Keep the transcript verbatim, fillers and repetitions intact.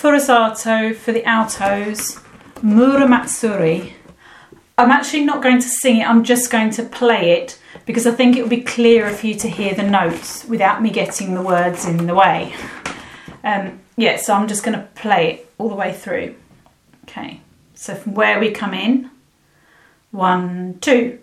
Furusato for the altos, Muramatsuri. I'm actually not going to sing it, I'm just going to play it because I think it will be clearer for you to hear the notes without me getting the words in the way. Um, yeah, so I'm just going to play it all the way through. Okay, so from where we come in, one, two.